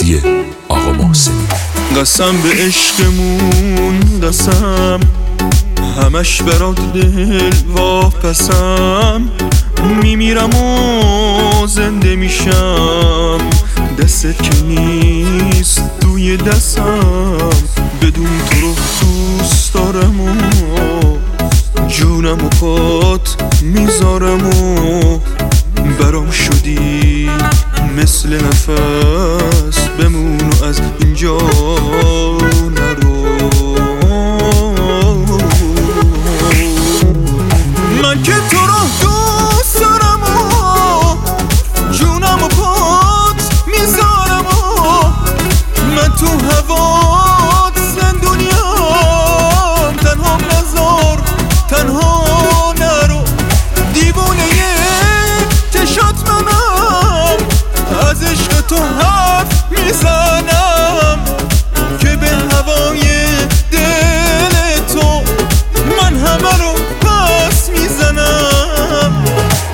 مهدی آقا محسنی. قسم به عشقمون قسم، همش برات دل واپسم. میمیرم و زنده میشم، دستت که نیست توی دستم. بدون تو رو دوست دارم و جونم و پات میذارم و برام شدی مثل نفس. بمون و از اینجا نرو. من که تو رو دوست دارم و جونم و پات میذارم و من تو هوات زندونیم. تنها نذار تنها نرو. دیوونه چشات منم، از عشق تو حرف میزنم که به هوای دل تو من همه رو پس میزنم.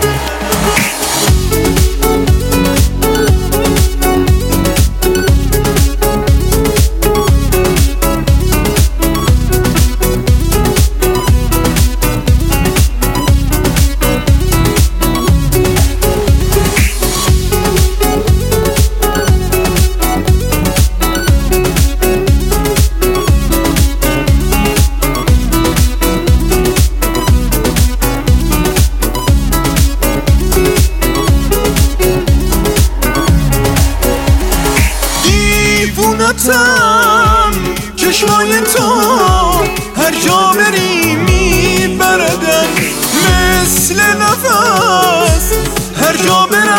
دیوونتم چشمای تو هر جا بری میبردن مثل نفس. هر جا برم